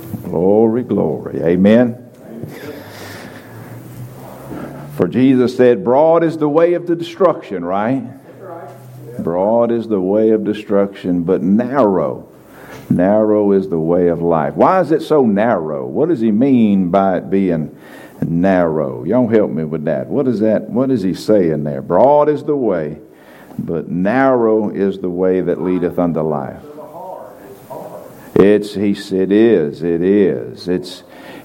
Glory, glory. Amen. For Jesus said, broad is the way of the destruction, right? Broad is the way of destruction, but narrow is the way of life. Why is it so narrow? What does he mean by it being narrow? Y'all help me with that. What is that? What is he saying there? Broad is the way, but narrow is the way that leadeth unto life. It is.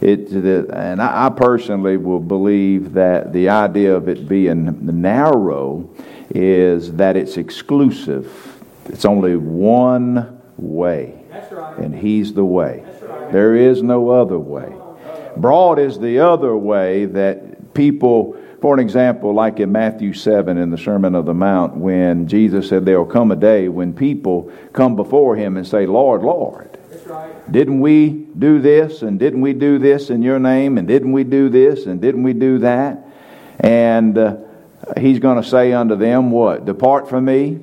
And I personally will believe that the idea of it being narrow is that it's exclusive. It's only one way. That's right. And He's the way. That's right. There is no other way. Broad is the other way that people, for an example, like in Matthew 7 in the Sermon on the Mount, when Jesus said there will come a day when people come before Him and say, Lord, Lord. Didn't we do this, and didn't we do this in your name, and didn't we do this, and didn't we do that? And He's going to say unto them, what? Depart from me,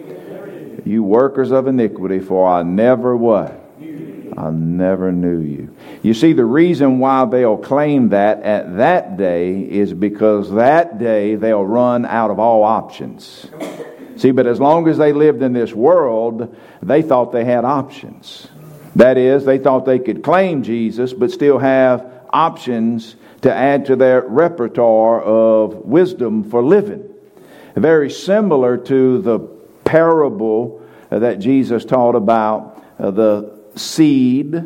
you workers of iniquity, for I never what? I never knew you. You see, the reason why they'll claim that at that day is because that day they'll run out of all options. See, but as long as they lived in this world, they thought they had options. That is, they thought they could claim Jesus, but still have options to add to their repertoire of wisdom for living. Very similar to the parable that Jesus taught about the seed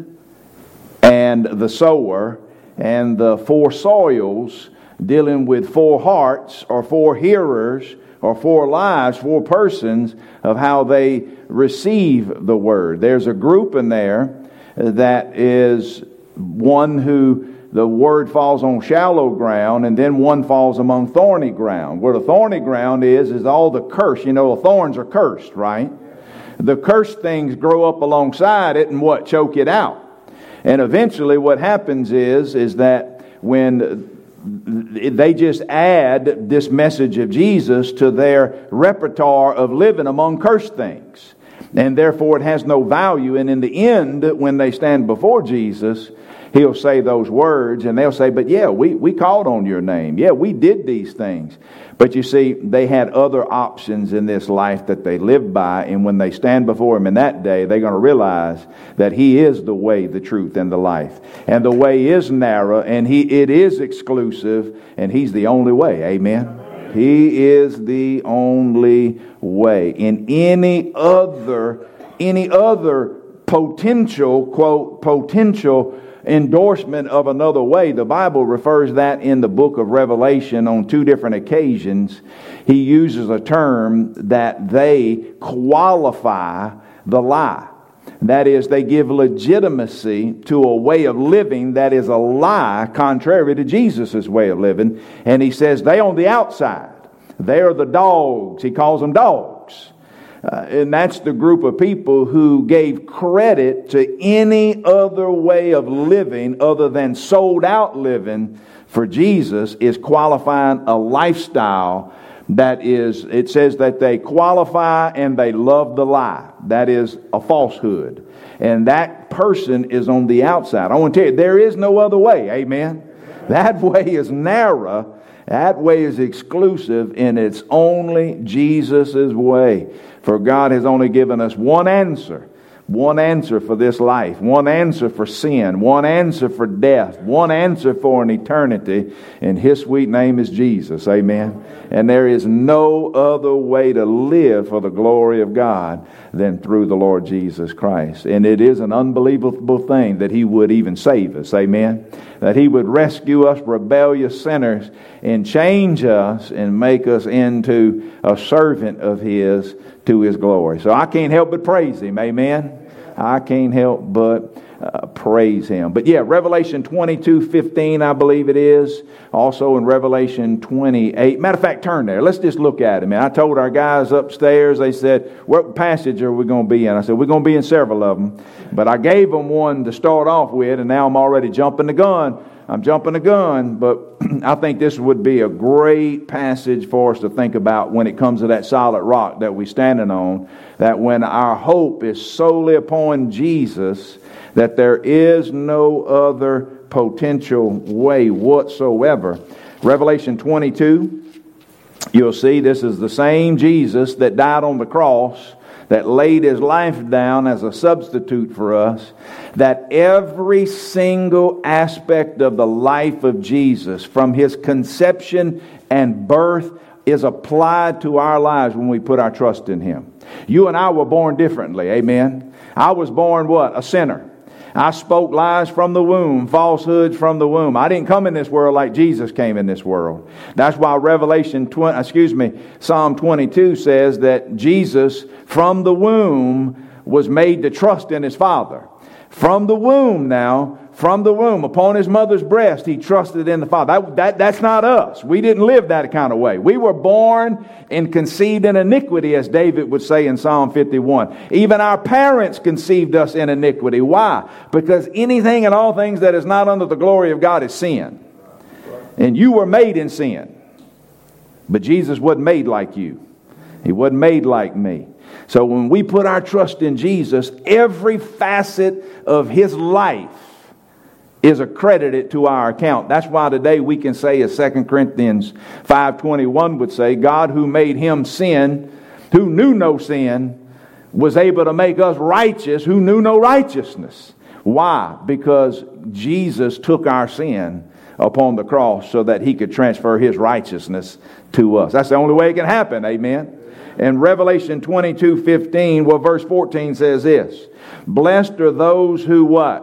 and the sower and the four soils, dealing with four hearts or four hearers or four lives, four persons of how they receive the word. There's a group in there that is one who the word falls on shallow ground, and then one falls among thorny ground. Where the thorny ground is all the curse. You know, the thorns are cursed, right? The cursed things grow up alongside it and what? Choke it out. And eventually what happens is that when they just add this message of Jesus to their repertoire of living among cursed things. And therefore it has no value. And in the end, when they stand before Jesus, He'll say those words and they'll say, but yeah, we called on your name. Yeah, we did these things. But you see, they had other options in this life that they lived by. And when they stand before Him in that day, they're going to realize that He is the way, the truth, and the life. And the way is narrow and it is exclusive, and He's the only way. Amen. He is the only way. In any other potential, quote, potential endorsement of another way, the Bible refers that in the book of Revelation on two different occasions. He uses a term that they qualify the lie. That is, they give legitimacy to a way of living that is a lie, contrary to Jesus' way of living. And he says they on the outside, they are the dogs. He calls them dogs. And that's the group of people who gave credit to any other way of living other than sold out living for Jesus is qualifying a lifestyle that is, it says that they qualify and they love the lie. That is a falsehood. And that person is on the outside. I want to tell you, there is no other way. Amen. That way is narrow. That way is exclusive, and it's only Jesus' way. For God has only given us one answer for this life, one answer for sin, one answer for death, one answer for an eternity, and His sweet name is Jesus. Amen. And there is no other way to live for the glory of God than through the Lord Jesus Christ. And it is an unbelievable thing that He would even save us. Amen. That He would rescue us rebellious sinners and change us and make us into a servant of His to His glory. So I can't help but praise Him. Amen. I can't help but praise Him. But yeah, Revelation 22:15, I believe it is. Also in Revelation 28. Matter of fact, turn there. Let's just look at it, man. I told our guys upstairs, they said, what passage are we going to be in? I said, we're going to be in several of them. But I gave them one to start off with, and now I'm already jumping the gun. But I think this would be a great passage for us to think about when it comes to that solid rock that we're standing on. That when our hope is solely upon Jesus, that there is no other potential way whatsoever. Revelation 22, you'll see this is the same Jesus that died on the cross, that laid his life down as a substitute for us, that every single aspect of the life of Jesus, from his conception and birth, is applied to our lives when we put our trust in him. You and I were born differently, amen? I was born what? A sinner. I spoke lies from the womb, falsehoods from the womb. I didn't come in this world like Jesus came in this world. That's why Psalm 22 says that Jesus from the womb was made to trust in his Father. From the womb now, from the womb, upon his mother's breast, he trusted in the Father. That's not us. We didn't live that kind of way. We were born and conceived in iniquity, as David would say in Psalm 51. Even our parents conceived us in iniquity. Why? Because anything and all things that is not under the glory of God is sin. And you were made in sin. But Jesus wasn't made like you. He wasn't made like me. So when we put our trust in Jesus, every facet of his life is accredited to our account. That's why today we can say, as 2 Corinthians 5:21 would say, God who made him sin, who knew no sin, was able to make us righteous who knew no righteousness. Why? Because Jesus took our sin upon the cross so that he could transfer his righteousness to us. That's the only way it can happen, amen? In Revelation 22:15, well, verse 14 says this, blessed are those who what?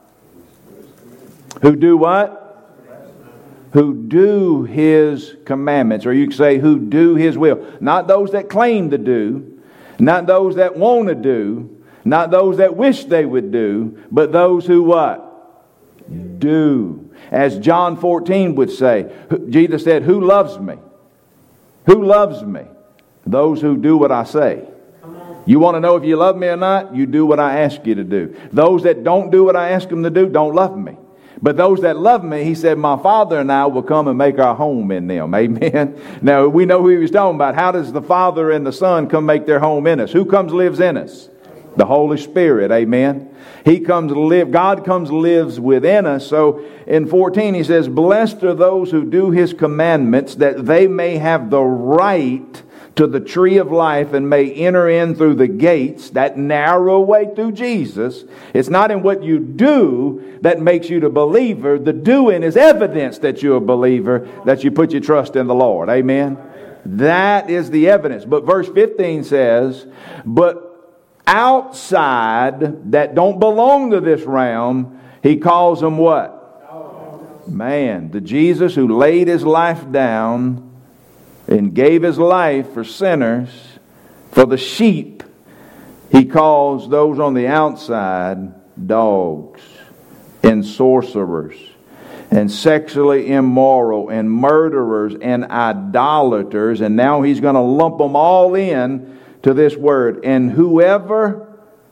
Who do what? Who do his commandments. Or you can say who do his will. Not those that claim to do. Not those that want to do. Not those that wish they would do. But those who what? Do. As John 14 would say. Jesus said, who loves me? Who loves me? Those who do what I say. You want to know if you love me or not? You do what I ask you to do. Those that don't do what I ask them to do don't love me. But those that love me, he said, my Father and I will come and make our home in them. Amen. Now, we know who he was talking about. How does the Father and the Son come make their home in us? Who comes lives in us? The Holy Spirit. Amen. He comes to live. God comes lives within us. So in 14 he says, blessed are those who do his commandments, that they may have the right to the tree of life and may enter in through the gates, that narrow way through Jesus. It's not in what you do that makes you the believer. The doing is evidence that you're a believer, that you put your trust in the Lord. Amen. That is the evidence. But verse 15 says, but outside that don't belong to this realm, he calls them what? Man, the Jesus who laid his life down and gave his life for sinners, for the sheep, he calls those on the outside dogs and sorcerers and sexually immoral and murderers and idolaters. And now he's going to lump them all in to this word. And whoever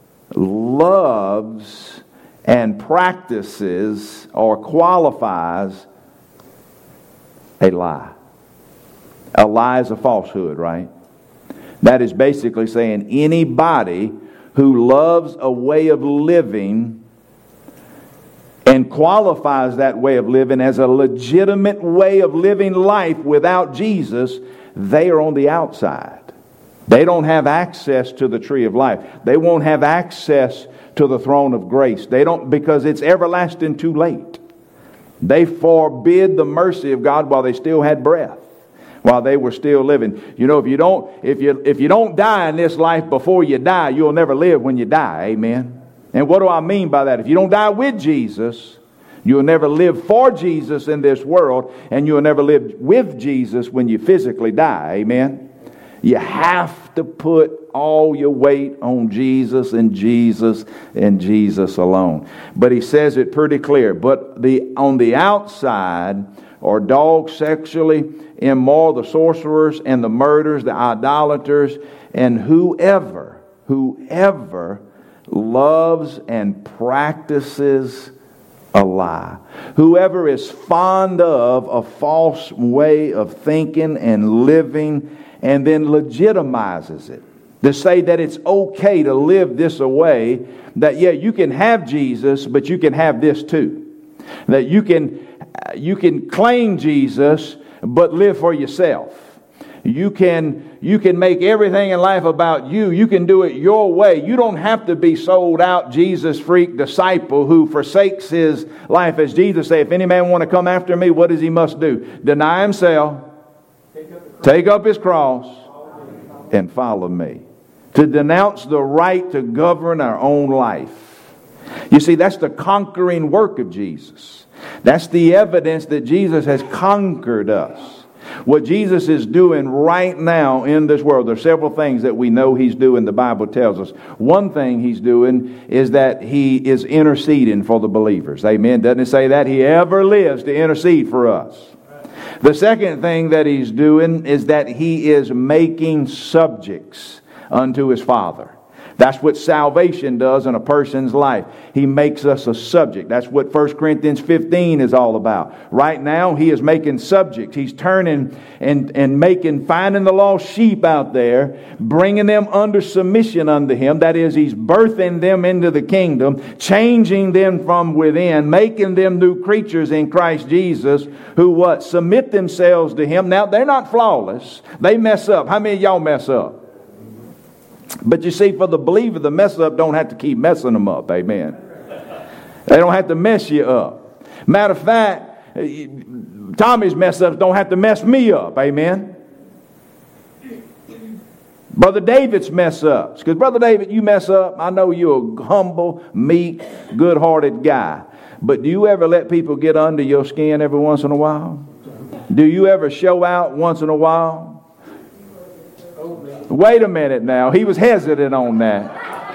loves and practices or qualifies a lie. A lie is a falsehood, right? That is basically saying anybody who loves a way of living and qualifies that way of living as a legitimate way of living life without Jesus, they are on the outside. They don't have access to the tree of life. They won't have access to the throne of grace. They don't, because it's everlasting too late. They forbid the mercy of God while they still had breath, while they were still living. You know, if you don't die in this life before you die, you'll never live when you die. Amen. And what do I mean by that? If you don't die with Jesus, you'll never live for Jesus in this world, and you'll never live with Jesus when you physically die. Amen. You have to put all your weight on Jesus and Jesus and Jesus alone. But he says it pretty clear. But on the outside are dogs, sexually immoral, the sorcerers and the murderers, the idolaters, and whoever loves and practices a lie. Whoever is fond of a false way of thinking and living and then legitimizes it. To say that it's okay to live this way, that yeah, you can have Jesus, but you can have this too. That you can claim Jesus, but live for yourself. You can make everything in life about you. You can do it your way. You don't have to be sold out Jesus freak disciple who forsakes his life. As Jesus said, if any man want to come after me, what does he must do? Deny himself, take up his cross, and follow me. To denounce the right to govern our own life. You see, that's the conquering work of Jesus. That's the evidence that Jesus has conquered us. What Jesus is doing right now in this world, there are several things that we know he's doing, the Bible tells us. One thing he's doing is that he is interceding for the believers. Amen. Doesn't it say that? He ever lives to intercede for us. The second thing that he's doing is that he is making subjects unto his Father. That's what salvation does in a person's life. He makes us a subject. That's what 1 Corinthians 15 is all about. Right now, he is making subjects. He's turning and finding the lost sheep out there, bringing them under submission unto him. That is, he's birthing them into the kingdom, changing them from within, making them new creatures in Christ Jesus, who what? Submit themselves to him. Now, they're not flawless. They mess up. How many of y'all mess up? But you see, for the believer, the mess up don't have to keep messing them up. Amen. They don't have to mess you up. Matter of fact, Tommy's mess ups don't have to mess me up. Amen. Brother David's mess ups. Because Brother David, you mess up. I know you're a humble, meek, good-hearted guy. But do you ever let people get under your skin every once in a while? Do you ever show out once in a while? Wait a minute now. He was hesitant on that.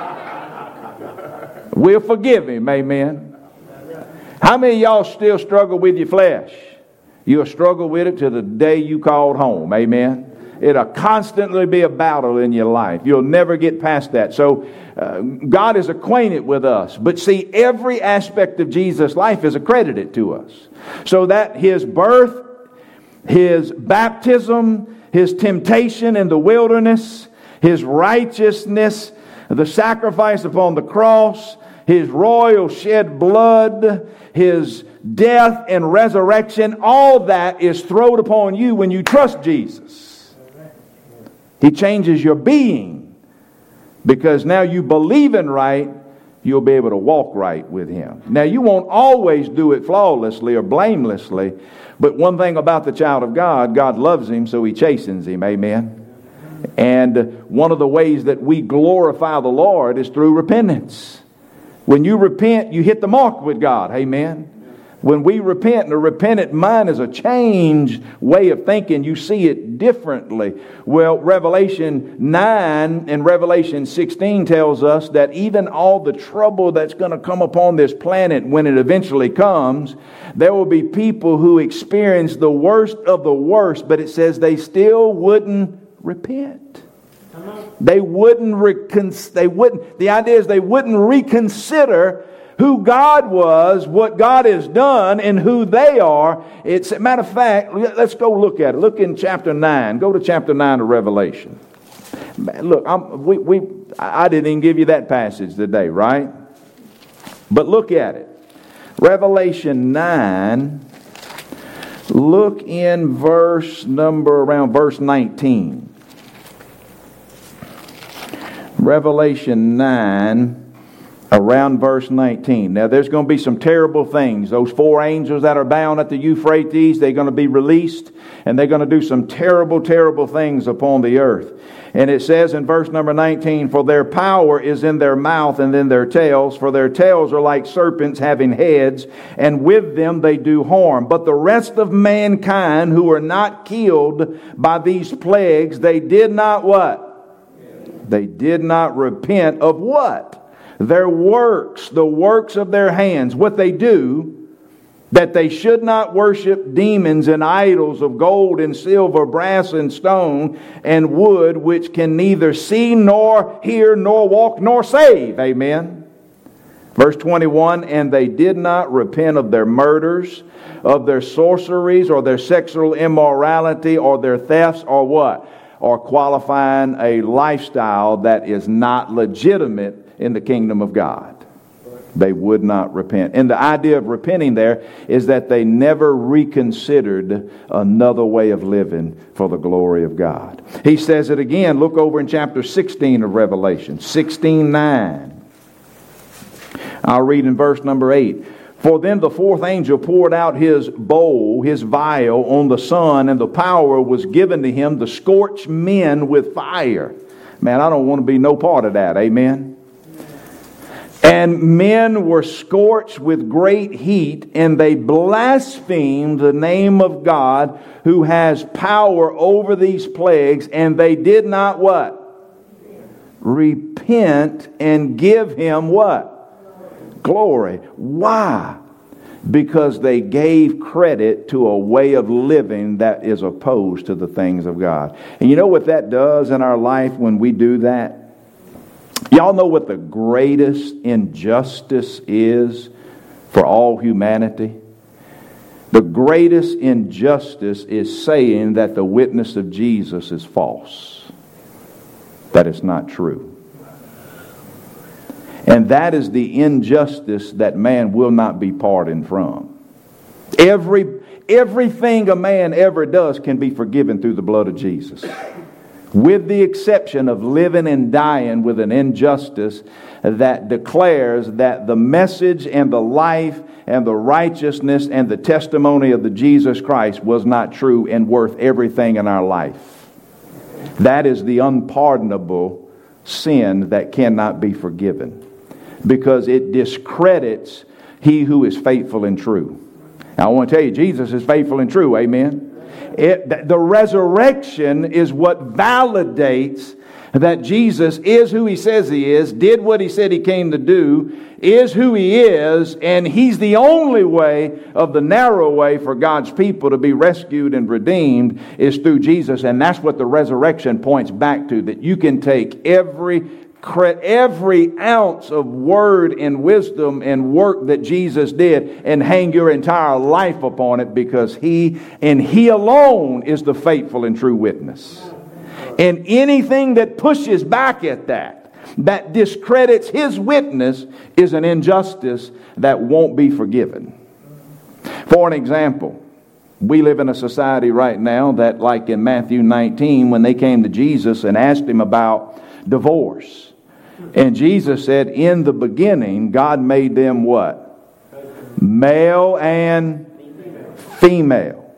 We'll forgive him. Amen. How many of y'all still struggle with your flesh? You'll struggle with it till the day you called home. Amen. It'll constantly be a battle in your life. You'll never get past that. So God is acquainted with us. But see, every aspect of Jesus' life is accredited to us. So that his birth, his baptism, his temptation in the wilderness, his righteousness, the sacrifice upon the cross, his royal shed blood, his death and resurrection, all that is thrown upon you when you trust Jesus. He changes your being because now you believe in right, you'll be able to walk right with him. Now you won't always do it flawlessly or blamelessly, but one thing about the child of God, God loves him, so he chastens him. Amen. And one of the ways that we glorify the Lord is through repentance. When you repent, you hit the mark with God. Amen. When we repent, and a repentant mind is a changed way of thinking. You see it differently. Well, Revelation 9 and Revelation 16 tells us that even all the trouble that's going to come upon this planet when it eventually comes, there will be people who experience the worst of the worst, but it says they still wouldn't repent. They wouldn't the idea is they wouldn't reconsider who God was, what God has done, and who they are. It's a matter of fact, let's go look at it. Look in chapter 9. Go to chapter 9 of Revelation. Look, I didn't even give you that passage today, right? But look at it. Revelation 9. Look in around verse 19. Revelation 9. Around verse 19. Now there's going to be some terrible things. Those 4 angels that are bound at the Euphrates, they're going to be released, and they're going to do some terrible, terrible things upon the earth. And it says in verse number 19, for their power is in their mouth and in their tails, for their tails are like serpents having heads, and with them they do harm. But the rest of mankind who are not killed by these plagues, they did not what? They did not repent of what? Their works, the works of their hands, what they do, that they should not worship demons and idols of gold and silver, brass and stone and wood, which can neither see nor hear nor walk nor save. Amen. Verse 21, and they did not repent of their murders, of their sorceries, or their sexual immorality, or their thefts, or what? or qualifying a lifestyle that is not legitimate in the kingdom of God. They would not repent. And the idea of repenting there is that they never reconsidered another way of living for the glory of God. He says it again. Look over in chapter 16 of Revelation, 16:9. I'll read in verse number 8. For then the fourth angel poured out his bowl, his vial, on the sun, and the power was given to him to scorch men with fire. Man, I don't want to be no part of that. Amen. And men were scorched with great heat, and they blasphemed the name of God, who has power over these plagues, and they did not what? Repent and give him what? Glory. Why? Because they gave credit to a way of living that is opposed to the things of God. And you know what that does in our life when we do that? Y'all know what the greatest injustice is for all humanity? The greatest injustice is saying that the witness of Jesus is false, that it's not true. And that is the injustice that man will not be pardoned from. Everything a man ever does can be forgiven through the blood of Jesus, with the exception of living and dying with an injustice that declares that the message and the life and the righteousness and the testimony of the Jesus Christ was not true and worth everything in our life. That is the unpardonable sin that cannot be forgiven, because it discredits he who is faithful and true. Now, I want to tell you, Jesus is faithful and true. Amen. The resurrection is what validates that Jesus is who he says he is, did what he said he came to do, is who he is, and he's the only way of the narrow way for God's people to be rescued and redeemed is through Jesus. And that's what the resurrection points back to, that you can take every ounce of word and wisdom and work that Jesus did and hang your entire life upon it, because he and he alone is the faithful and true witness. And anything that pushes back at that discredits his witness, is an injustice that won't be forgiven. For an example, we live in a society right now that, like in Matthew 19, when they came to Jesus and asked him about divorce, and Jesus said, in the beginning, God made them what? Male and female.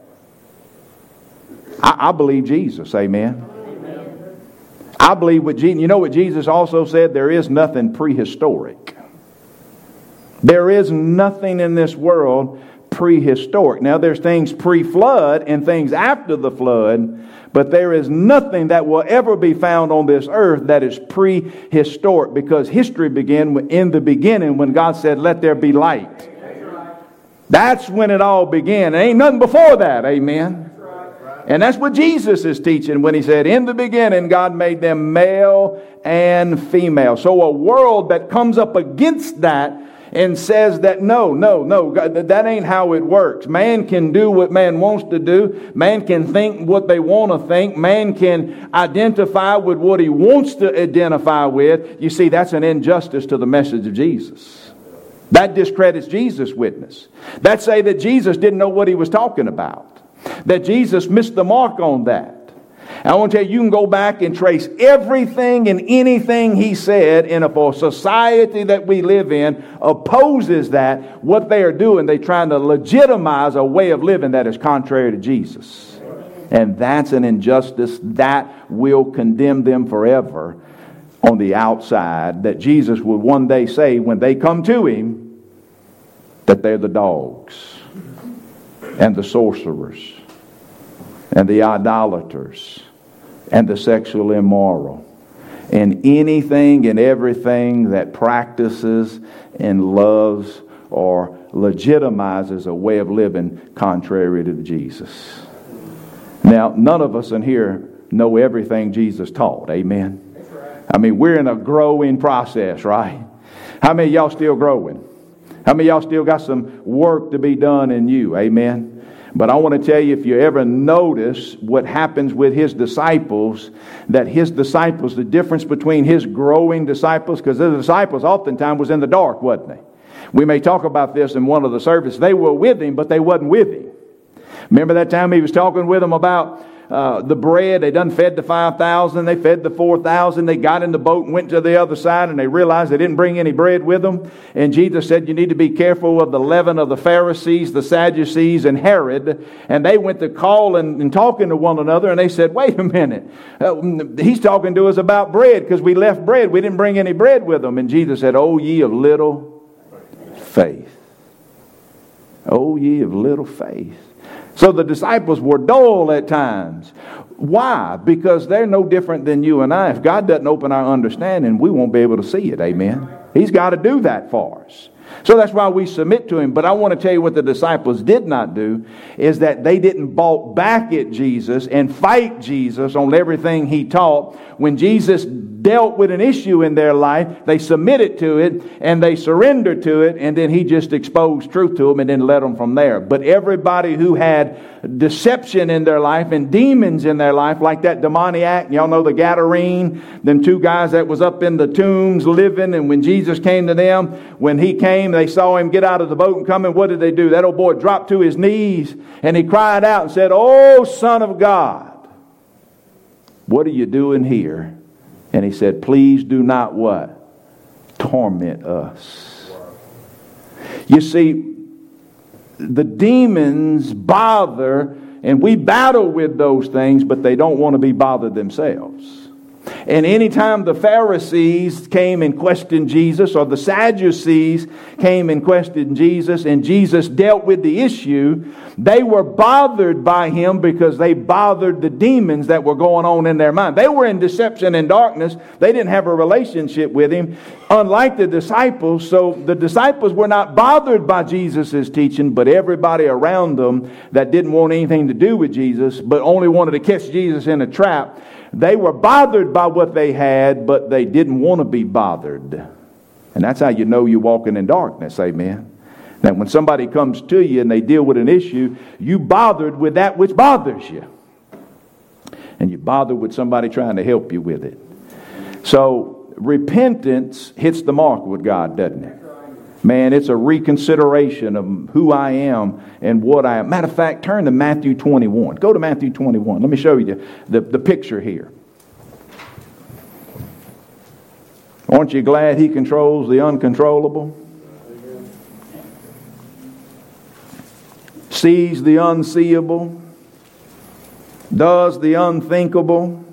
I believe Jesus, amen. I believe what Jesus, you know what Jesus also said? There is nothing prehistoric. There is nothing in this world prehistoric. Now there's things pre-flood and things after the flood, but there is nothing that will ever be found on this earth that is prehistoric, because history began in the beginning when God said, let there be light. That's when it all began. There ain't nothing before that, amen. And that's what Jesus is teaching when he said, in the beginning, God made them male and female. So a world that comes up against that and says that no, God, that ain't how it works. Man can do what man wants to do. Man can think what they want to think. Man can identify with what he wants to identify with. You see, that's an injustice to the message of Jesus. That discredits Jesus' witness. That say that Jesus didn't know what he was talking about. That Jesus missed the mark on that. And I want to tell you, you can go back and trace everything and anything he said, and if a society that we live in opposes that, what they are doing, they're trying to legitimize a way of living that is contrary to Jesus. And that's an injustice that will condemn them forever on the outside, that Jesus would one day say when they come to him that they're the dogs and the sorcerers and the idolaters and the sexually immoral and anything and everything that practices and loves or legitimizes a way of living contrary to Jesus. Now, none of us in here know everything Jesus taught. Amen. I mean, we're in a growing process, right? How many of y'all still growing? How many of y'all still got some work to be done in you? Amen. But I want to tell you, if you ever notice what happens with his disciples, that his disciples, the difference between his growing disciples, because the disciples oftentimes was in the dark, wasn't they? We may talk about this in one of the services. They were with him, but they wasn't with him. Remember that time he was talking with them about the bread? They done fed the 5,000. They fed the 4,000. They got in the boat and went to the other side, and they realized they didn't bring any bread with them. And Jesus said, you need to be careful of the leaven of the Pharisees, the Sadducees, and Herod. And they went to calling and talking to one another, and they said, wait a minute. He's talking to us about bread because we left bread. We didn't bring any bread with them. And Jesus said, oh, ye of little faith. Oh, ye of little faith. So the disciples were dull at times. Why? Because they're no different than you and I. If God doesn't open our understanding, we won't be able to see it. Amen. He's got to do that for us. So that's why we submit to him. But I want to tell you what the disciples did not do is that they didn't balk back at Jesus and fight Jesus on everything he taught. When Jesus dealt with an issue in their life, they submitted to it and they surrendered to it, and then he just exposed truth to them and then led them from there. But everybody who had deception in their life and demons in their life, like that demoniac, y'all know the Gadarene, them two guys that was up in the tombs living, and when Jesus came to them, when he came, they saw him get out of the boat and come, and what did they do? That old boy dropped to his knees and he cried out and said, "Oh, Son of God, what are you doing here?" And he said, "Please do not" what? "Torment us." You see, the demons bother, and we battle with those things, but they don't want to be bothered themselves. And anytime the Pharisees came and questioned Jesus, or the Sadducees came and questioned Jesus, and Jesus dealt with the issue, they were bothered by him because they bothered the demons that were going on in their mind. They were in deception and darkness. They didn't have a relationship with him, unlike the disciples. So the disciples were not bothered by Jesus' teaching, but everybody around them that didn't want anything to do with Jesus, but only wanted to catch Jesus in a trap, they were bothered by what they had, but they didn't want to be bothered. And that's how you know you're walking in darkness, amen. Now when somebody comes to you and they deal with an issue, you bothered with that which bothers you. And you bothered with somebody trying to help you with it. So repentance hits the mark with God, doesn't it? Man, it's a reconsideration of who I am and what I am. Matter of fact, turn to Matthew 21. Go to Matthew 21. Let me show you the picture here. Aren't you glad he controls the uncontrollable? Sees the unseeable. Does the unthinkable.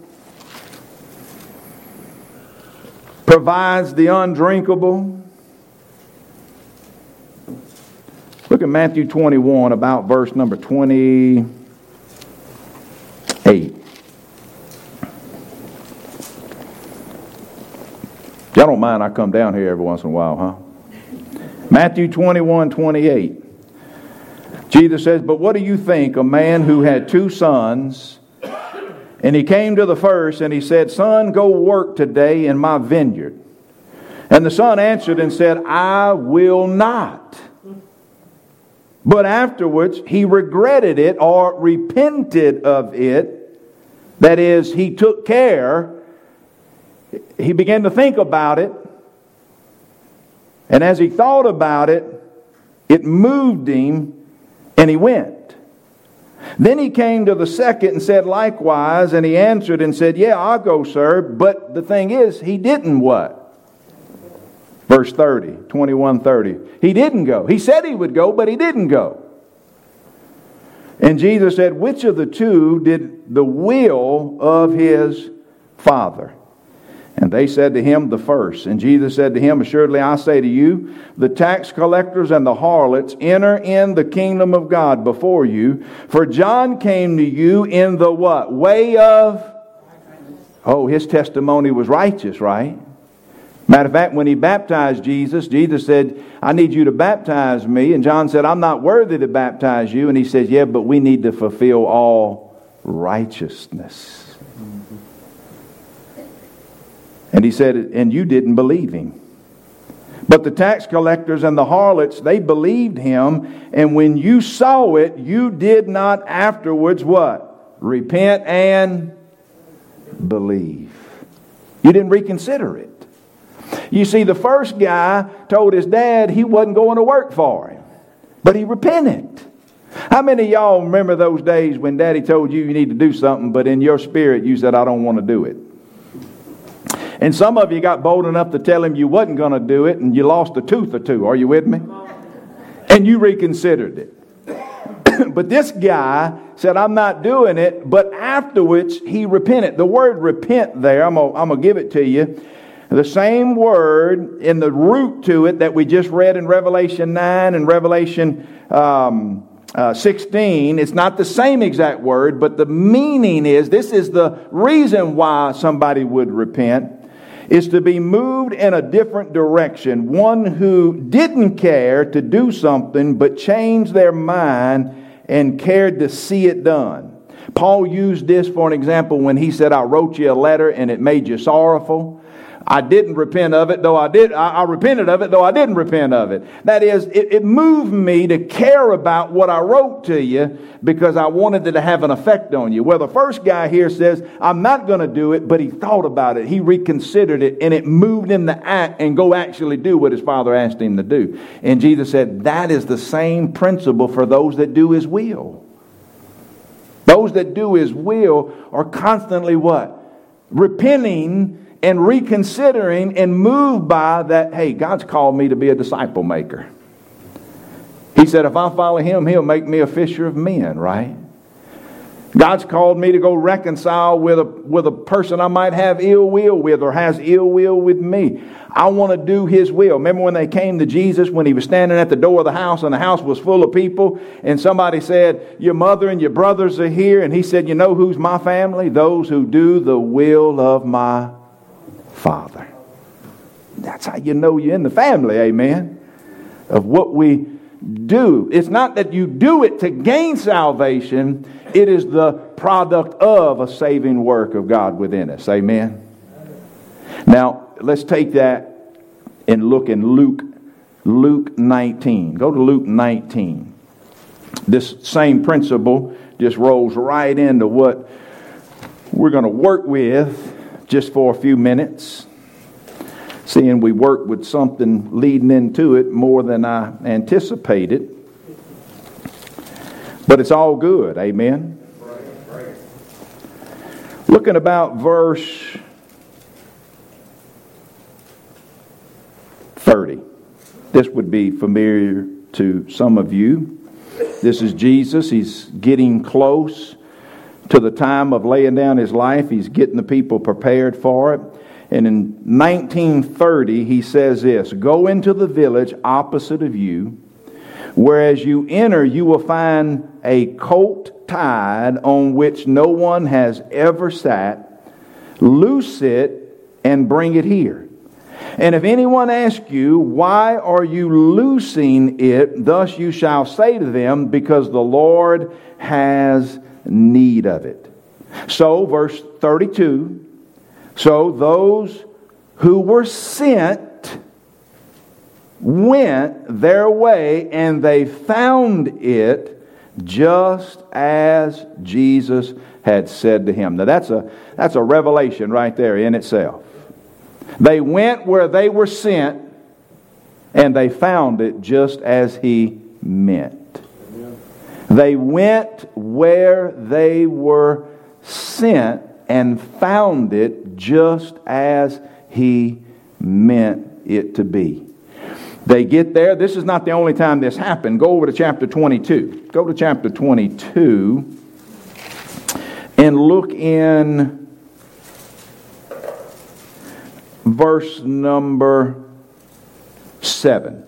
Provides the undrinkable. Look at Matthew 21, about verse number 28. Y'all don't mind I come down here every once in a while, huh? Matthew 21, 28. Jesus says, "But what do you think? A man who had 2 sons, and he came to the first, and he said, 'Son, go work today in my vineyard.' And the son answered and said, 'I will not.' But afterwards he regretted it," or repented of it. That is, he took care. He began to think about it. And as he thought about it, it moved him, and he went. Then he came to the second and said likewise, and he answered and said, "Yeah, I'll go, sir." But the thing is, he didn't what? Verse 30, 21:30. He didn't go. He said he would go, but he didn't go. And Jesus said, "Which of the 2 did the will of his father?" And they said to him, "The first." And Jesus said to him, "Assuredly I say to you, the tax collectors and the harlots enter in the kingdom of God before you. For John came to you in the what? Way of? Oh, his testimony was righteous, right? Matter of fact, when he baptized Jesus, Jesus said, "I need you to baptize me." And John said, "I'm not worthy to baptize you." And he says, "Yeah, but we need to fulfill all righteousness." And he said, "And you didn't believe him. But the tax collectors and the harlots, they believed him, and when you saw it, you did not afterwards what? Repent and believe. You didn't reconsider it. You see, the first guy told his dad he wasn't going to work for him, but he repented. How many of y'all remember those days when Daddy told you need to do something, but in your spirit you said, I don't want to do it? And some of you got bold enough to tell him you wasn't going to do it, and you lost a tooth or two. Are you with me? And you reconsidered it. But this guy said, I'm not doing it, but afterwards he repented. The word repent there, I'm going to give it to you. The same word in the root to it that we just read in Revelation 9 and Revelation 16. It's not the same exact word, but the meaning is, this is the reason why somebody would repent, is to be moved in a different direction. One who didn't care to do something, but changed their mind and cared to see it done. Paul used this for an example when he said, I wrote you a letter and it made you sorrowful. I didn't repent of it, though I did. I repented of it, though I didn't repent of it. That is, it moved me to care about what I wrote to you because I wanted it to have an effect on you. Well, the first guy here says, I'm not going to do it, but he thought about it. He reconsidered it, and it moved him to act and go actually do what his father asked him to do. And Jesus said, that is the same principle for those that do his will. Those that do his will are constantly what? Repenting and reconsidering and moved by that, hey, God's called me to be a disciple maker. He said, if I follow him, he'll make me a fisher of men, right? God's called me to go reconcile with a person I might have ill will with or has ill will with me. I want to do his will. Remember when they came to Jesus when he was standing at the door of the house and the house was full of people and somebody said, your mother and your brothers are here. And he said, you know who's my family? Those who do the will of my Father. That's how you know you're in the family, amen, of what we do. It's not that you do it to gain salvation. It is the product of a saving work of God within us, amen. Now, let's take that and look in Luke 19. Go to Luke 19. This same principle just rolls right into what we're going to work with just for a few minutes, seeing we work with something leading into it more than I anticipated. But it's all good, amen? Right. Looking about verse 30. This would be familiar to some of you. This is Jesus. He's getting close to the time of laying down his life. He's getting the people prepared for it. And in 1930, he says this, go into the village opposite of you, where as you enter, you will find a colt tied on which no one has ever sat. Loose it and bring it here. And if anyone asks you, why are you loosing it? Thus you shall say to them, because the Lord has need of it. So, verse 32, so those who were sent went their way, and they found it just as Jesus had said to him. Now that's a revelation right there in itself. They went where they were sent, and they found it just as he meant. They went where they were sent and found it just as he meant it to be. They get there. This is not the only time this happened. Go over to chapter 22. Go to chapter 22 and look in verse number 7.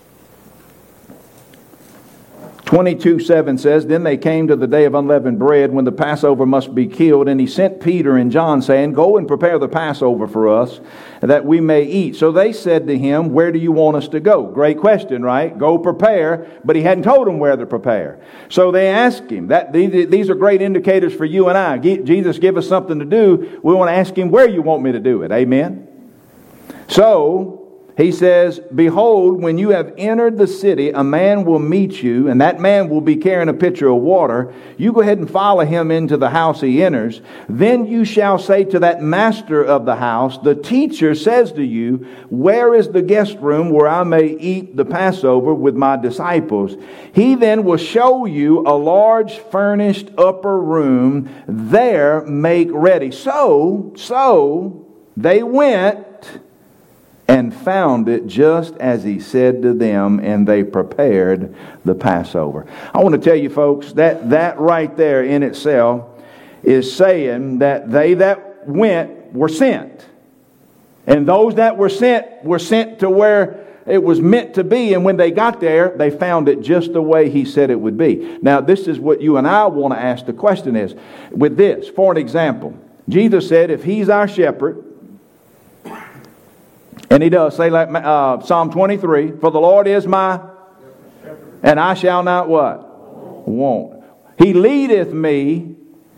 22:7 says, then they came to the day of unleavened bread when the Passover must be killed, and he sent Peter and John, saying, go and prepare the Passover for us, that we may eat. So they said to him, where do you want us to go? Great question, right? Go prepare, but he hadn't told them where to prepare. So they asked him. These are great indicators for you and I. Jesus, give us something to do. We want to ask him where you want me to do it. Amen? So He says, behold, when you have entered the city, a man will meet you, and that man will be carrying a pitcher of water. You go ahead and follow him into the house he enters. Then you shall say to that master of the house, the teacher says to you, where is the guest room where I may eat the Passover with my disciples? He then will show you a large furnished upper room. There make ready. So they went and found it just as he said to them, and they prepared the Passover. I want to tell you folks, that right there in itself is saying that they that went were sent. And those that were sent to where it was meant to be, and when they got there, they found it just the way he said it would be. Now, this is what you and I want to ask the question is, with this, for an example, Jesus said, if he's our shepherd, and he does say like Psalm 23, for the Lord is my, and I shall not what? Want. He leadeth me.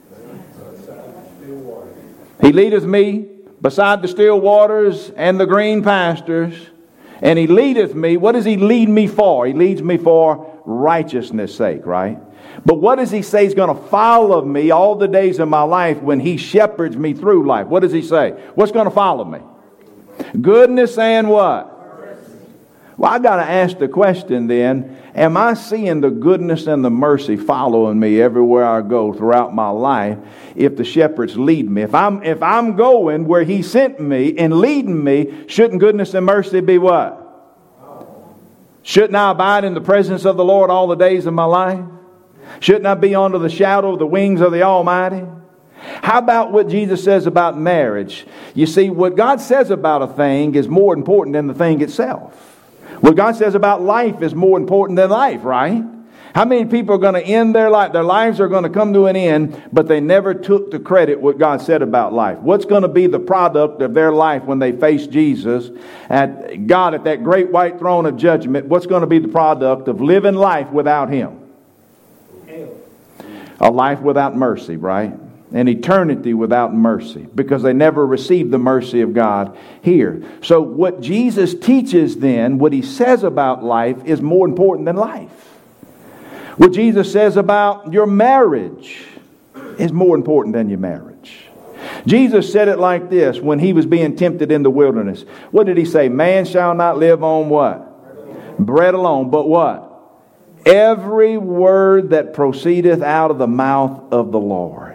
He leadeth me beside the still waters and the green pastures. And he leadeth me. What does he lead me for? He leads me for righteousness' sake, right? But what does he say is going to follow me all the days of my life when he shepherds me through life? What does he say? What's going to follow me? Goodness and what? Well, I got to ask the question then, am I seeing the goodness and the mercy following me everywhere I go throughout my life if the shepherds lead me? If I'm going where he sent me and leading me, shouldn't goodness and mercy be what? Shouldn't I abide in the presence of the Lord all the days of my life? Shouldn't I be under the shadow of the wings of the Almighty? How about what Jesus says about marriage? You see, what God says about a thing is more important than the thing itself. What God says about life is more important than life, right? How many people are going to end their life? Their lives are going to come to an end, but they never took to credit what God said about life. What's going to be the product of their life when they face Jesus at God at that great white throne of judgment? What's going to be the product of living life without Him? A life without mercy, right? An eternity without mercy, because they never received the mercy of God here. So what Jesus teaches then, what He says about life, is more important than life. What Jesus says about your marriage is more important than your marriage. Jesus said it like this when He was being tempted in the wilderness. What did He say? Man shall not live on what? Bread alone, but what? Every word that proceedeth out of the mouth of the Lord.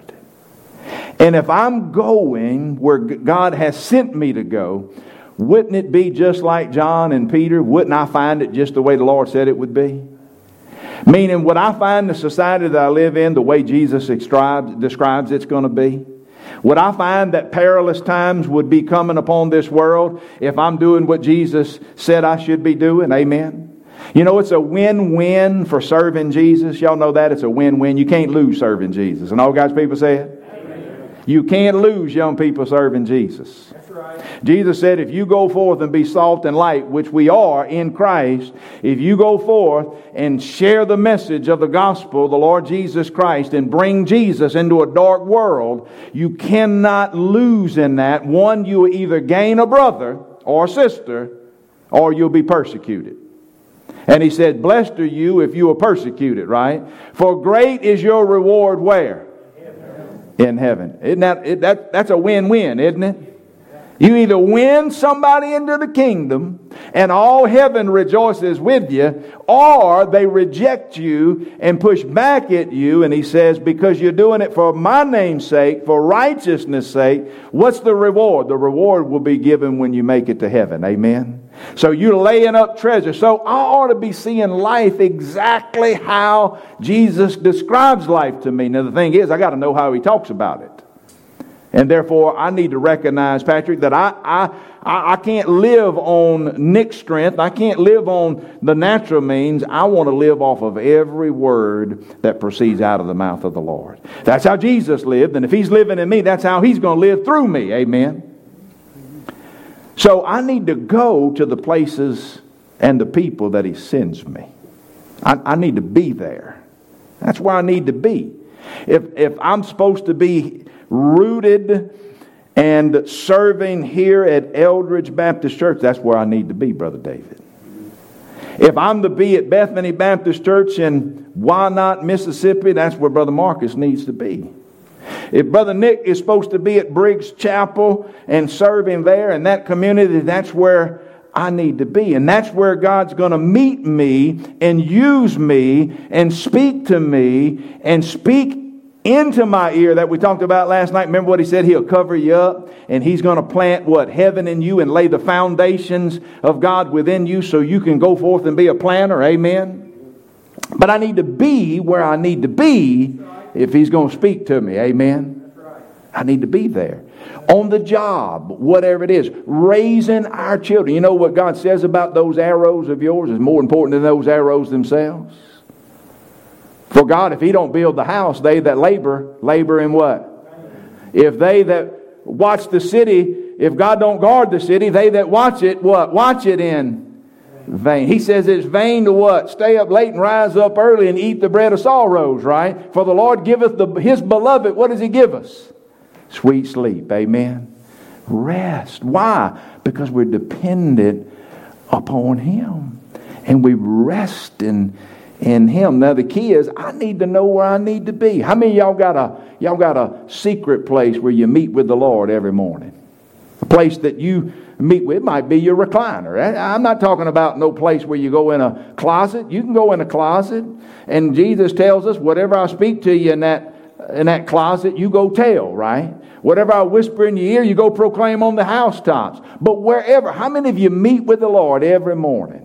And if I'm going where God has sent me to go, wouldn't it be just like John and Peter? Wouldn't I find it just the way the Lord said it would be? Meaning, would I find the society that I live in the way Jesus describes it's going to be? Would I find that perilous times would be coming upon this world if I'm doing what Jesus said I should be doing? Amen. You know, it's a win-win for serving Jesus. Y'all know that. It's a win-win. You can't lose serving Jesus. And all God's people say it? You can't lose young people serving Jesus. That's right. Jesus said, if you go forth and be salt and light, which we are in Christ, if you go forth and share the message of the gospel, the Lord Jesus Christ, and bring Jesus into a dark world, you cannot lose in that. One, you will either gain a brother or a sister, or you'll be persecuted. And He said, blessed are you if you are persecuted, right? For great is your reward where? In heaven. Isn't that's a win-win, isn't it? You either win somebody into the kingdom and all heaven rejoices with you, or they reject you and push back at you. And He says, because you're doing it for my name's sake, for righteousness' sake, what's the reward? The reward will be given when you make it to heaven. Amen. So you're laying up treasure. So I ought to be seeing life exactly how Jesus describes life to me. Now the thing is, I got to know how He talks about it. And therefore, I need to recognize, Patrick, that I can't live on Nick's strength. I can't live on the natural means. I want to live off of every word that proceeds out of the mouth of the Lord. That's how Jesus lived. And if He's living in me, that's how He's going to live through me. Amen. So I need to go to the places and the people that He sends me. I need to be there. That's where I need to be. If I'm supposed to be rooted and serving here at Eldridge Baptist Church, that's where I need to be, Brother David. If I'm to be at Bethany Baptist Church in Wyandotte, Mississippi, that's where Brother Marcus needs to be. If Brother Nick is supposed to be at Briggs Chapel and serving there in that community, that's where I need to be. And that's where God's going to meet me and use me and speak to me and speak into my ear that we talked about last night. Remember what he said? He'll cover you up and he's going to plant what? Heaven in you and lay the foundations of God within you so you can go forth and be a planter. Amen. But I need to be where I need to be if he's going to speak to me. Amen. I need to be there. On the job, whatever it is, raising our children. You know what God says about those arrows of yours is more important than those arrows themselves. For God, if he don't build the house, they that labor in what? If they that watch the city, if God don't guard the city, they that watch it, what? Watch it in vain. He says it's vain to what? Stay up late and rise up early and eat the bread of sorrows, right? For the Lord giveth his beloved, what does he give us? Sweet sleep. Amen. Rest. Why? Because we're dependent upon him. And we rest in him. Now the key is I need to know where I need to be. How many of y'all got a secret place where you meet with the Lord every morning? A place that you meet with might be your recliner. I'm not talking about no place where you go in a closet. You can go in a closet, and Jesus tells us, whatever I speak to you in that closet, you go tell, right? Whatever I whisper in your ear, you go proclaim on the housetops. But wherever, how many of you meet with the Lord every morning?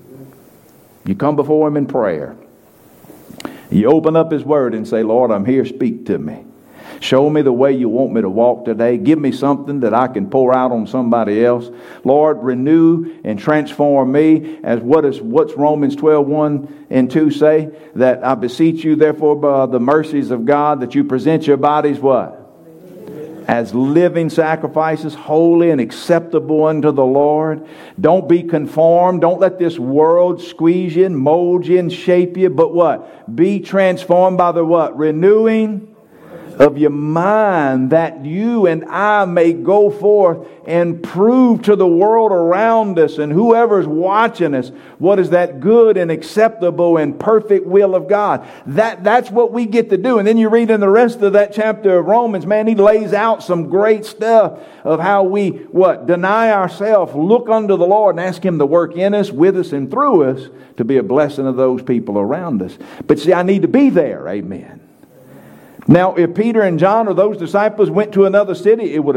You come before him in prayer. You open up his word and say, Lord, I'm here, speak to me. Show me the way you want me to walk today. Give me something that I can pour out on somebody else. Lord, renew and transform me. As what's Romans 12:1 and 2 say? That I beseech you, therefore, by the mercies of God, that you present your bodies what? As living sacrifices, holy and acceptable unto the Lord. Don't be conformed. Don't let this world squeeze you and mold you and shape you. But what? Be transformed by the what? Renewing of your mind, that you and I may go forth and prove to the world around us and whoever's watching us what is that good and acceptable and perfect will of God. That's what we get to do. And then you read in the rest of that chapter of Romans, man, he lays out some great stuff of how we deny ourselves, look unto the Lord and ask him to work in us, with us, and through us to be a blessing of those people around us. But see, I need to be there. Amen. Now, if Peter and John or those disciples went to another city, they would have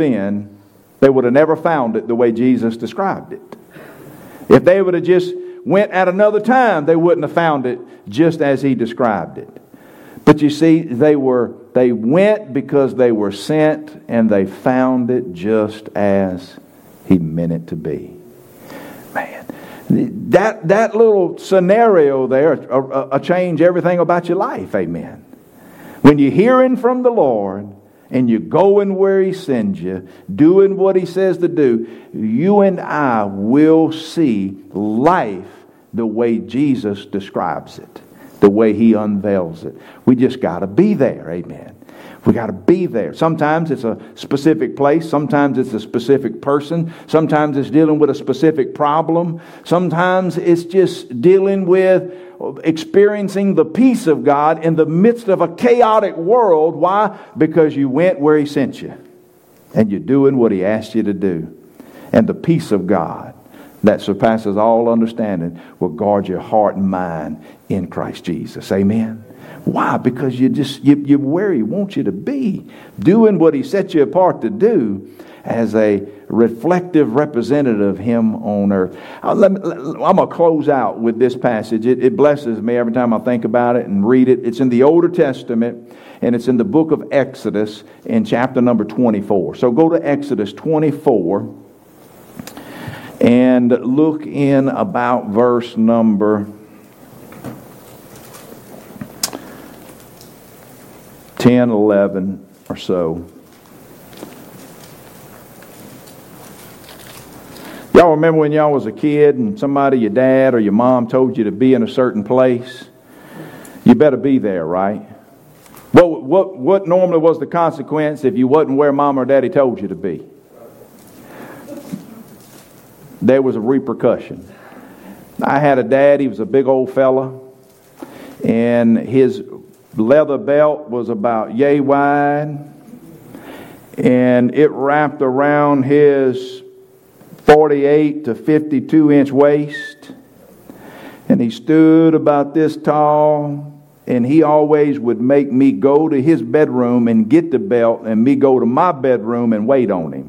never found it the way Jesus described it. If they would have just went at another time, they wouldn't have found it just as he described it. But you see, they went because they were sent, and they found it just as he meant it to be. Man, that little scenario there change everything about your life. Amen. When you're hearing from the Lord and you're going where he sends you, doing what he says to do, you and I will see life the way Jesus describes it, the way he unveils it. We just got to be there. Amen. We got to be there. Sometimes it's a specific place. Sometimes it's a specific person. Sometimes it's dealing with a specific problem. Sometimes it's just dealing with experiencing the peace of God in the midst of a chaotic world. Why? Because you went where he sent you. And you're doing what he asked you to do. And the peace of God that surpasses all understanding will guard your heart and mind in Christ Jesus. Amen. Why? Because you're where he wants you to be, doing what he set you apart to do as a reflective representative of him on earth. I'm going to close out with this passage. It blesses me every time I think about it and read it. It's in the Older Testament, and it's in the book of Exodus in chapter number 24. So go to Exodus 24 and look in about verse number 10, 11 or so. Y'all remember when y'all was a kid and somebody, your dad or your mom, told you to be in a certain place? You better be there, right? Well, what normally was the consequence if you wasn't where Mom or Daddy told you to be? There was a repercussion. I had a dad, he was a big old fella, and his leather belt was about yay wide, and it wrapped around his 48 to 52 inch waist, and he stood about this tall, and he always would make me go to his bedroom and get the belt, and me go to my bedroom and wait on him.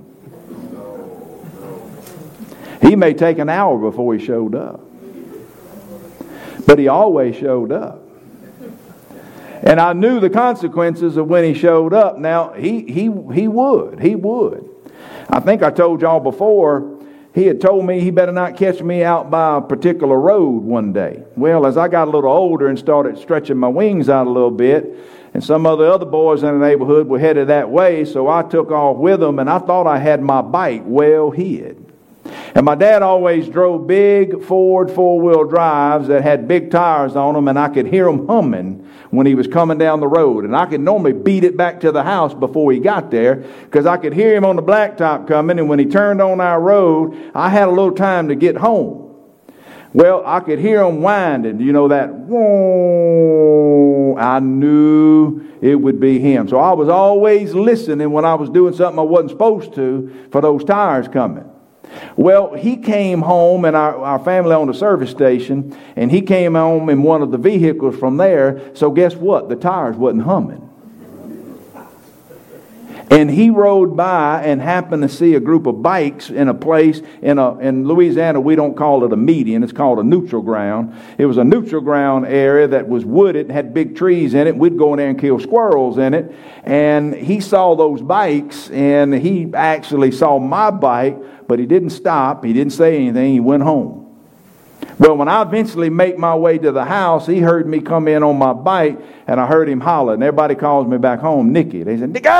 He may take an hour before he showed up, but he always showed up. And I knew the consequences of when he showed up. Now, he would. I think I told y'all before, he had told me he better not catch me out by a particular road one day. Well, as I got a little older and started stretching my wings out a little bit, and some of the other boys in the neighborhood were headed that way, so I took off with them, and I thought I had my bike well hid. And my dad always drove big Ford four-wheel drives that had big tires on them, and I could hear them humming when he was coming down the road. And I could normally beat it back to the house before he got there, because I could hear him on the blacktop coming, and when he turned on our road, I had a little time to get home. Well, I could hear him winding, you know, that whoa. I knew it would be him. So I was always listening when I was doing something I wasn't supposed to for those tires coming. Well, he came home, and our family owned a service station, and he came home in one of the vehicles from there. So guess what? The tires wasn't humming. And he rode by and happened to see a group of bikes in a place in Louisiana. We don't call it a median; it's called a neutral ground. It was a neutral ground area that was wooded, had big trees in it. We'd go in there and kill squirrels in it. And he saw those bikes, and he actually saw my bike. But he didn't stop. He didn't say anything. He went home. Well, when I eventually make my way to the house, he heard me come in on my bike, and I heard him holler. And everybody calls me back home, Nicky. They said, Nicky!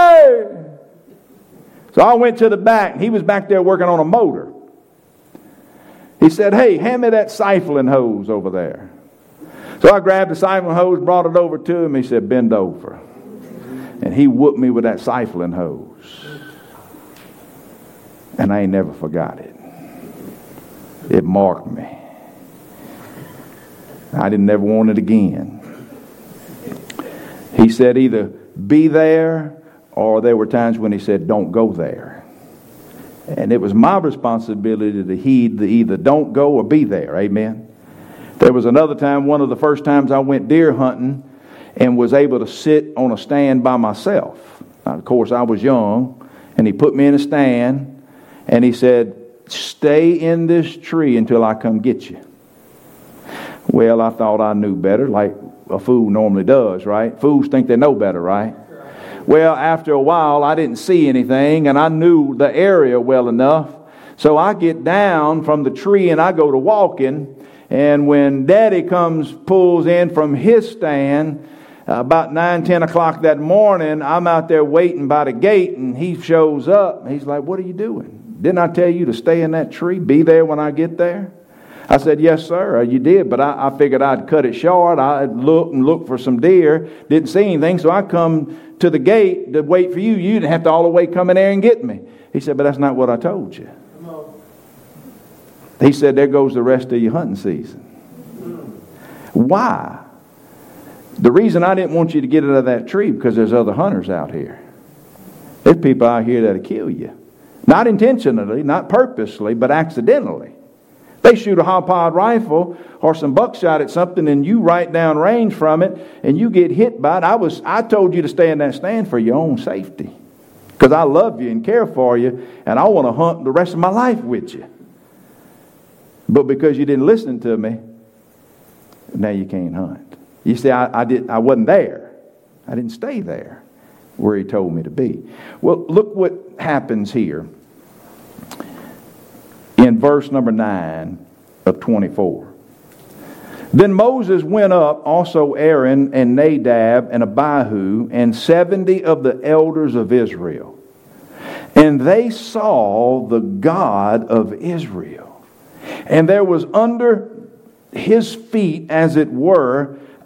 So I went to the back, and he was back there working on a motor. He said, hey, hand me that siphoning hose over there. So I grabbed the siphoning hose, brought it over to him. He said, bend over. And he whooped me with that siphoning hose. And I ain't never forgot it. It marked me. I didn't never want it again. He said either be there, or there were times when he said don't go there. And it was my responsibility to heed the either don't go or be there. Amen. There was another time, one of the first times I went deer hunting and was able to sit on a stand by myself. Now, of course, I was young, and he put me in a stand. And he said, stay in this tree until I come get you. Well, I thought I knew better, like a fool normally does, right? Fools think they know better, right? Well, after a while, I didn't see anything, and I knew the area well enough. So I get down from the tree, and I go to walking. And when Daddy pulls in from his stand, about 9, 10 o'clock that morning, I'm out there waiting by the gate, and he shows up. And he's like, what are you doing? Didn't I tell you to stay in that tree? Be there when I get there? I said, yes, sir, you did. But I figured I'd cut it short. I'd look for some deer. Didn't see anything. So I come to the gate to wait for you. You didn't have to all the way come in there and get me. He said, but that's not what I told you. He said, there goes the rest of your hunting season. Why? The reason I didn't want you to get out of that tree because there's other hunters out here. There's people out here that'll kill you. Not intentionally, not purposely, but accidentally. They shoot a high-powered rifle or some buckshot at something, and you right down range from it, and you get hit by it. I told you to stay in that stand for your own safety, because I love you and care for you, and I want to hunt the rest of my life with you. But because you didn't listen to me, now you can't hunt. You see, I wasn't there. I didn't stay there where he told me to be. Well, look what happens here in verse number 9 of 24. Then Moses went up, also Aaron and Nadab and Abihu and 70 of the elders of Israel. And they saw the God of Israel. And there was under his feet, as it were,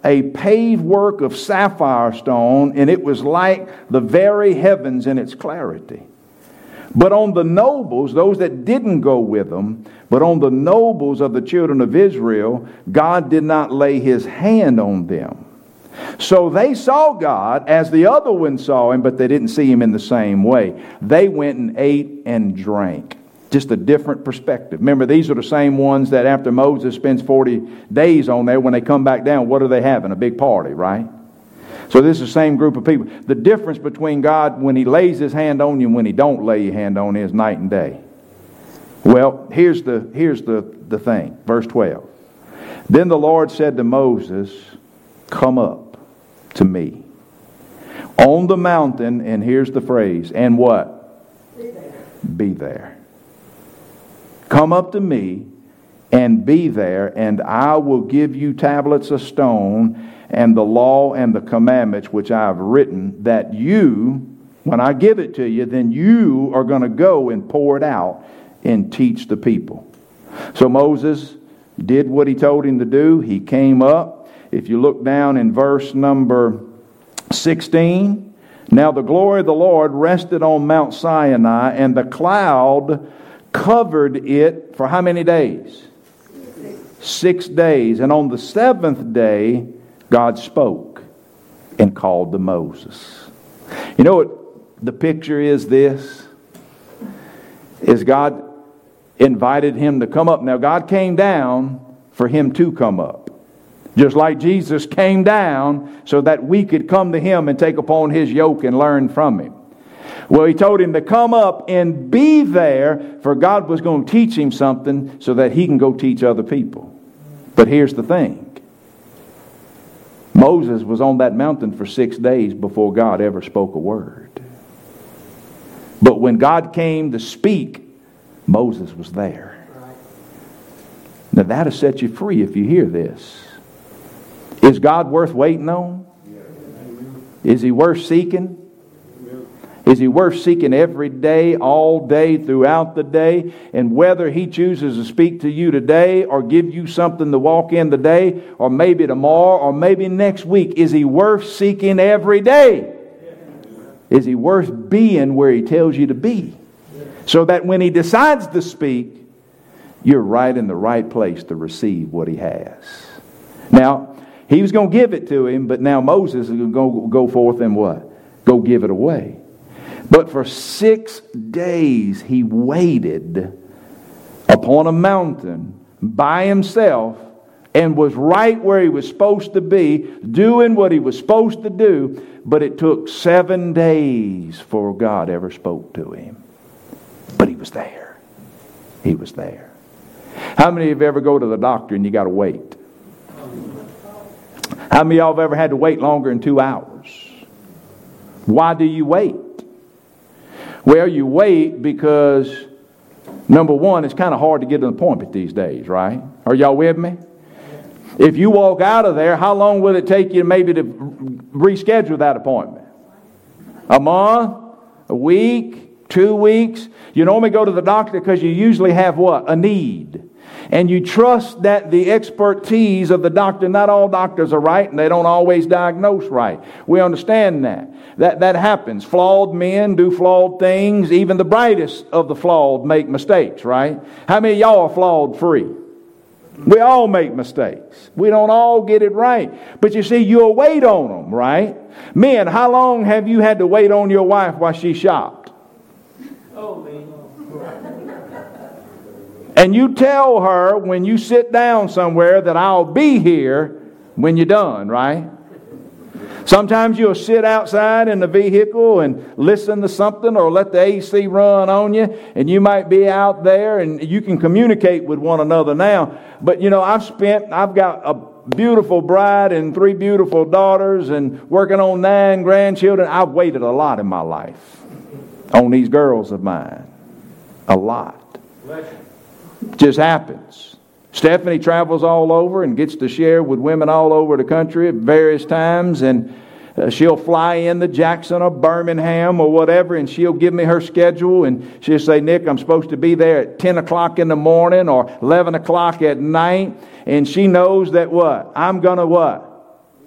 a paved work of sapphire stone, and it was like the very heavens in its clarity. But on the nobles, those that didn't go with them, but on the nobles of the children of Israel, God did not lay his hand on them. So they saw God as the other ones saw him, but they didn't see him in the same way. They went and ate and drank. Just a different perspective. Remember, these are the same ones that after Moses spends 40 days on there, when they come back down, what are they having? A big party, right? So this is the same group of people. The difference between God when he lays his hand on you and when he don't lay his hand on you is night and day. Well, here's the thing. Verse 12. Then the Lord said to Moses, come up to me on the mountain, and here's the phrase, and what? Be there. Be there. Come up to me and be there, and I will give you tablets of stone and the law and the commandments which I have written, that you, when I give it to you, then you are going to go and pour it out and teach the people. So Moses did what he told him to do. He came up. If you look down in verse number 16, now the glory of the Lord rested on Mount Sinai, and the cloud covered it for how many days? 6 days. And on the seventh day, God spoke and called to Moses. You know what the picture is this? Is God invited him to come up. Now God came down for him to come up. Just like Jesus came down so that we could come to him and take upon his yoke and learn from him. Well, he told him to come up and be there, for God was going to teach him something so that he can go teach other people. But here's the thing. Moses was on that mountain for 6 days before God ever spoke a word. But when God came to speak, Moses was there. Now that'll set you free if you hear this. Is God worth waiting on? Is he worth seeking? Is he worth seeking every day, all day, throughout the day? And whether he chooses to speak to you today or give you something to walk in today or maybe tomorrow or maybe next week, is he worth seeking every day? Is he worth being where he tells you to be? So that when he decides to speak, you're right in the right place to receive what he has. Now, he was going to give it to him, but now Moses is going to go forth and what? Go give it away. But for 6 days he waited upon a mountain by himself and was right where he was supposed to be, doing what he was supposed to do. But it took 7 days before God ever spoke to him. But he was there. He was there. How many of you ever go to the doctor and you got to wait? How many of y'all have ever had to wait longer than 2 hours? Why do you wait? Well, you wait because, number one, it's kind of hard to get an appointment these days, right? Are y'all with me? If you walk out of there, how long will it take you maybe to reschedule that appointment? A month? A week? 2 weeks? You normally go to the doctor because you usually have what? A need. And you trust that the expertise of the doctor, not all doctors are right and they don't always diagnose right. We understand that. That happens. Flawed men do flawed things. Even the brightest of the flawed make mistakes, right? How many of y'all are flawed free? We all make mistakes. We don't all get it right. But you see, you'll wait on them, right? Men, how long have you had to wait on your wife while she shopped? Oh, man. And you tell her when you sit down somewhere that I'll be here when you're done, right? Sometimes you'll sit outside in the vehicle and listen to something or let the AC run on you, and you might be out there and you can communicate with one another now. But you know, I've got a beautiful bride and 3 beautiful daughters and working on 9 grandchildren. I've waited a lot in my life on these girls of mine. A lot. Just happens. Stephanie travels all over and gets to share with women all over the country at various times, and she'll fly into Jackson or Birmingham or whatever, and she'll give me her schedule, and she'll say, Nick, I'm supposed to be there at 10 o'clock in the morning or 11 o'clock at night, and she knows that what? I'm going to what?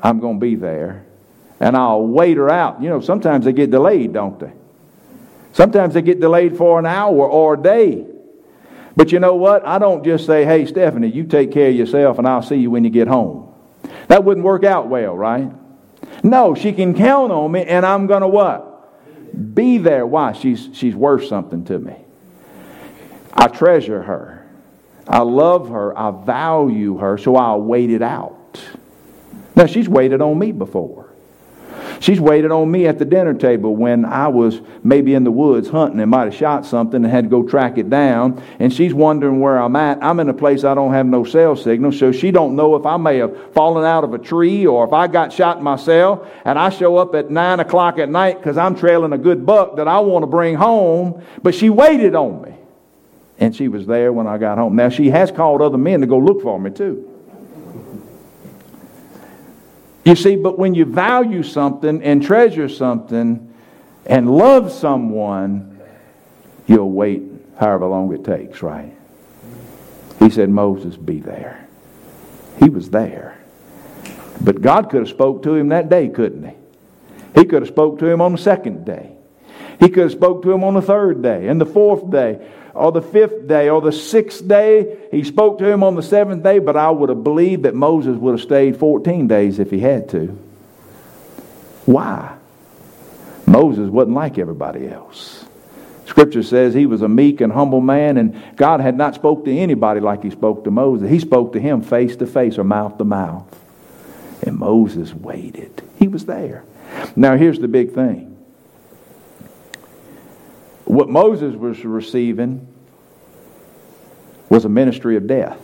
I'm going to be there. And I'll wait her out. You know, sometimes they get delayed, don't they? Sometimes they get delayed for an hour or a day. But you know what? I don't just say, hey, Stephanie, you take care of yourself and I'll see you when you get home. That wouldn't work out well, right? No, she can count on me and I'm going to what? Be there. Why? She's worth something to me. I treasure her. I love her. I value her. So I'll wait it out. Now, she's waited on me before. She's waited on me at the dinner table when I was maybe in the woods hunting and might have shot something and had to go track it down. And she's wondering where I'm at. I'm in a place I don't have no cell signal, so she don't know if I may have fallen out of a tree or if I got shot myself. And I show up at 9 o'clock at night because I'm trailing a good buck that I want to bring home. But she waited on me. And she was there when I got home. Now, she has called other men to go look for me too. You see, but when you value something and treasure something and love someone, you'll wait however long it takes, right? He said, Moses, be there. He was there. But God could have spoke to him that day, couldn't he? He could have spoke to him on the second day. He could have spoke to him on the third day and the fourth day or the fifth day or the sixth day. He spoke to him on the seventh day, but I would have believed that Moses would have stayed 14 days if he had to. Why? Moses wasn't like everybody else. Scripture says he was a meek and humble man, and God had not spoke to anybody like he spoke to Moses. He spoke to him face to face or mouth to mouth. And Moses waited. He was there. Now here's the big thing. What Moses was receiving was a ministry of death.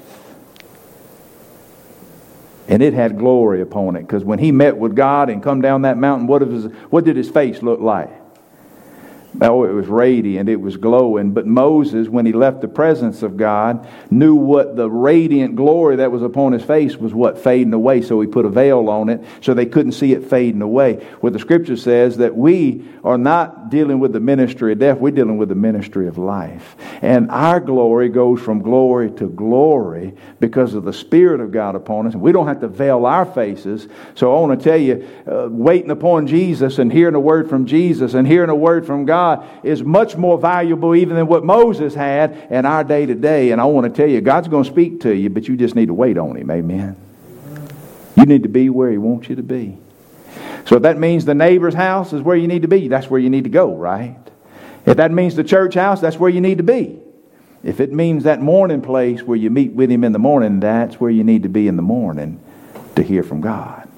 And it had glory upon it. Because when he met with God and come down that mountain, what did his face look like? Oh, it was radiant, it was glowing. But Moses, when he left the presence of God, knew what the radiant glory that was upon his face was what? Fading away. So he put a veil on it so they couldn't see it fading away. What the Scripture says that we are not dealing with the ministry of death, we're dealing with the ministry of life. And our glory goes from glory to glory because of the Spirit of God upon us. We don't have to veil our faces. So I want to tell you, waiting upon Jesus and hearing a word from Jesus and hearing a word from God is much more valuable even than what Moses had in our day to day. And I want to tell you, God's going to speak to you, but you just need to wait on Him. Amen. You need to be where He wants you to be. So if that means the neighbor's house is where you need to be, that's where you need to go, right? If that means the church house, that's where you need to be. If it means that morning place where you meet with Him in the morning, that's where you need to be in the morning to hear from God.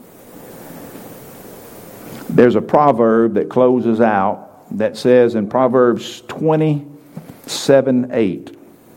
There's a proverb that closes out that says in Proverbs 27:8,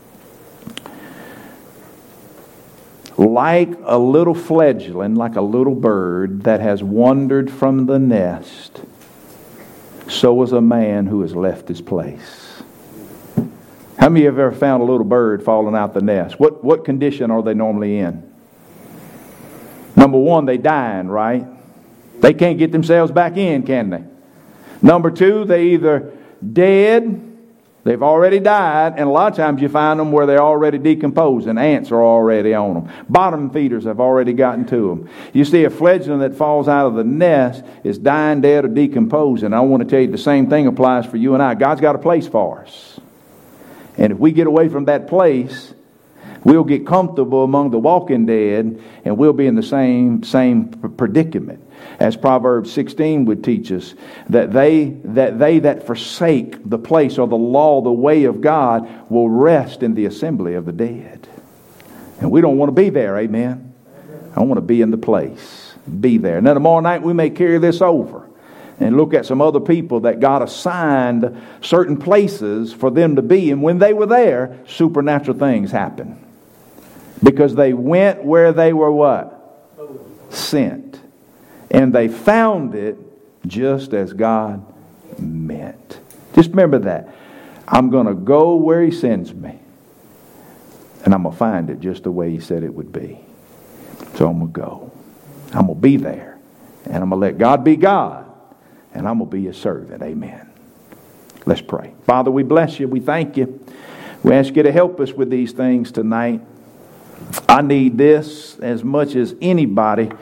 like a little fledgling, like a little bird that has wandered from the nest, so is a man who has left his place. How many of you have ever found a little bird falling out the nest? What condition are they normally in? Number one, they dying, right? They can't get themselves back in, can they? Number two, they either dead, they've already died, and a lot of times you find them where they're already decomposing. Ants are already on them. Bottom feeders have already gotten to them. You see a fledgling that falls out of the nest is dying, dead, or decomposing. I want to tell you the same thing applies for you and I. God's got a place for us. And if we get away from that place, we'll get comfortable among the walking dead, and we'll be in the same predicament. As Proverbs 16 would teach us, that they that forsake the place or the law, the way of God, will rest in the assembly of the dead. And we don't want to be there, amen? I want to be in the place. Be there. Now tomorrow night we may carry this over and look at some other people that God assigned certain places for them to be. And when they were there, supernatural things happened. Because they went where they were what? Sent. And they found it just as God meant. Just remember that. I'm going to go where He sends me. And I'm going to find it just the way He said it would be. So I'm going to go. I'm going to be there. And I'm going to let God be God. And I'm going to be His servant. Amen. Let's pray. Father, we bless You. We thank You. We ask You to help us with these things tonight. I need this as much as anybody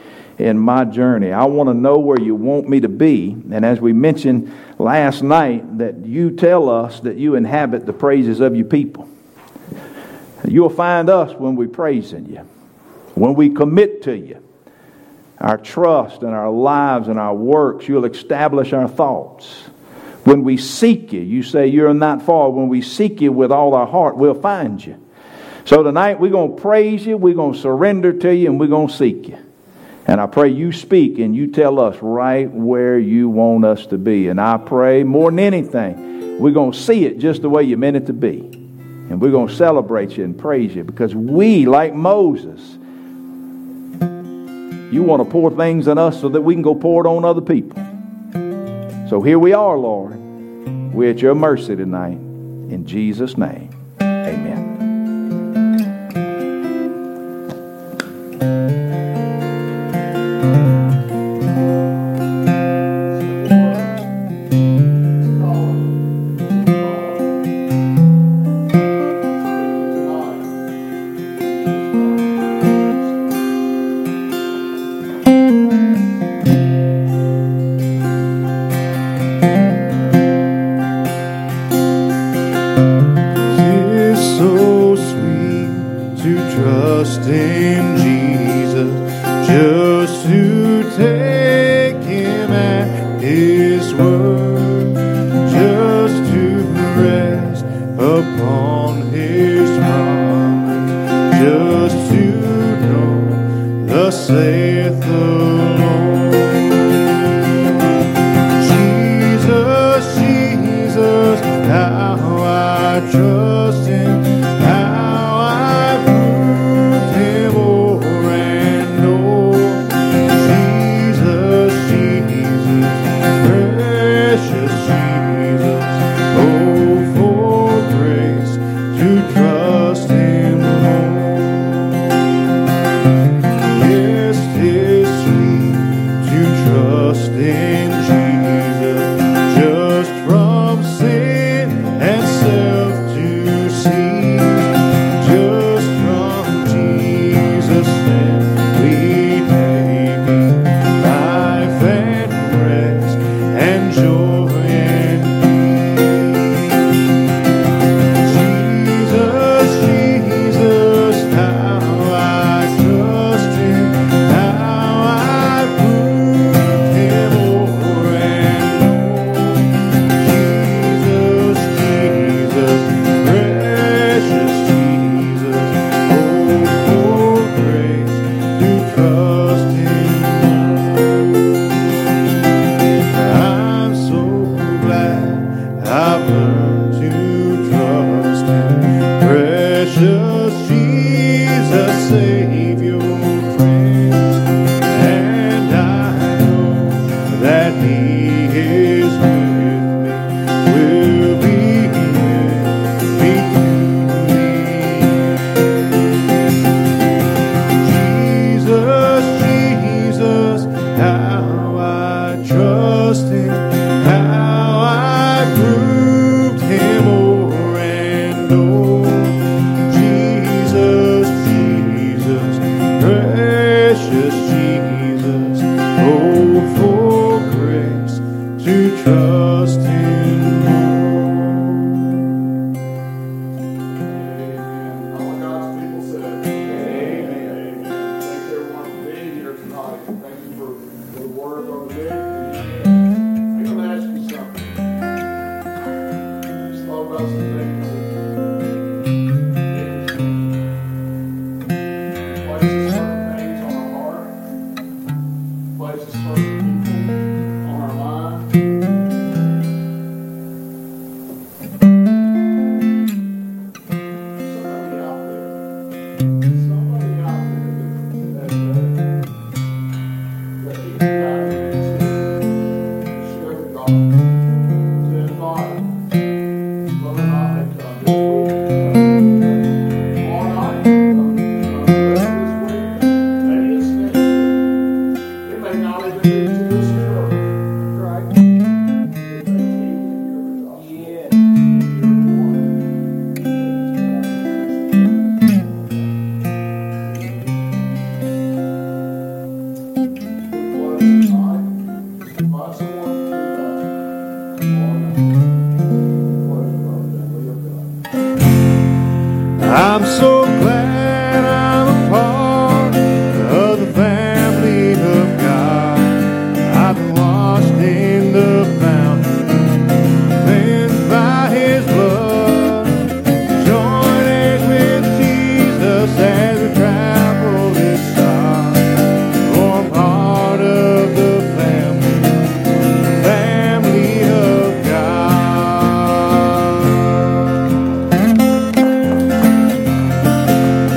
in my journey. I want to know where you want me to be. And as we mentioned last night, that you tell us that you inhabit the praises of your people. You'll find us when we're praising you, when we commit to you. Our trust and our lives and our works, you'll establish our thoughts. When we seek you, you say you're not far. When we seek you with all our heart, we'll find you. So tonight we're going to praise you, we're going to surrender to you, and we're going to seek you. And I pray you speak and you tell us right where you want us to be. And I pray more than anything, we're going to see it just the way you meant it to be. And we're going to celebrate you and praise you because we, like Moses, you want to pour things in us so that we can go pour it on other people. So here we are, Lord. We're at your mercy tonight. In Jesus' name, amen. Trust